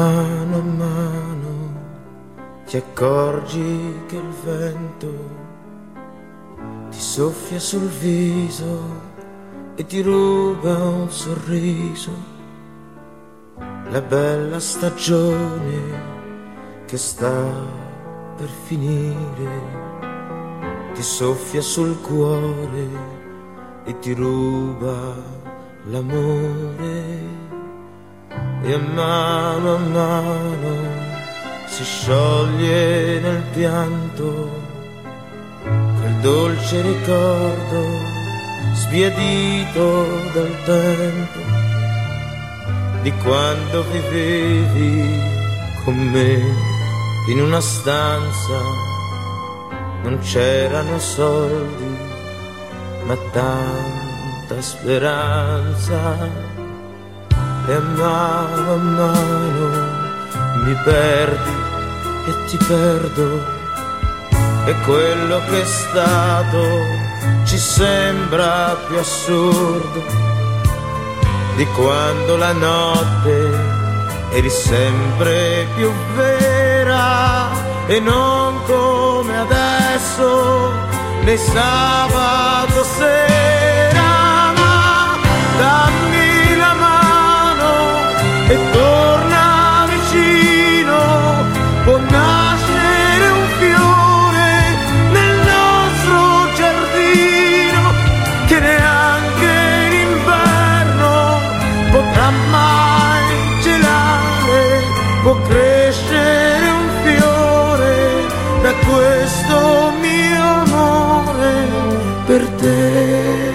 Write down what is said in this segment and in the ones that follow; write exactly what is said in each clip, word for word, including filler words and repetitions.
mano a mano ti accorgi che il vento ti soffia sul viso e ti ruba un sorriso. La bella stagione che sta per finire ti soffia sul cuore e ti ruba l'amore. E a mano a mano si scioglie nel pianto quel dolce ricordo sbiadito dal tempo di quando vivevi con me in una stanza. Non c'erano soldi ma tanta speranza. E a mano a mano mi perdi e ti perdo, e quello che è stato ci sembra più assurdo di quando la notte eri sempre più vera, e non come adesso né sabato sera. Ma dammi la mano e torna vicino, può nascere un fiore nel nostro giardino che neanche l'inverno potrà mai gelare. Può crescere un fiore da questo mio amore per te.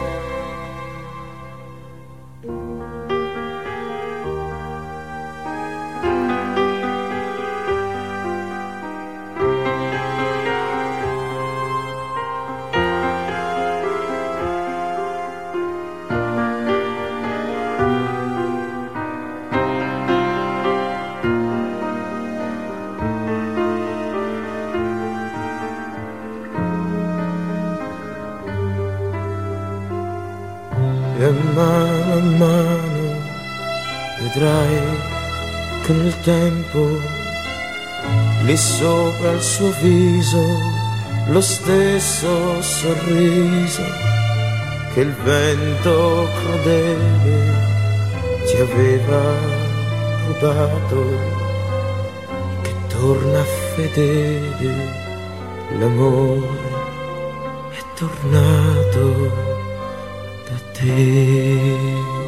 E mano a mano vedrai che nel tempo lì sopra il suo viso lo stesso sorriso che il vento crudele ti aveva rubato, che torna fedele, l'amore è tornato da te.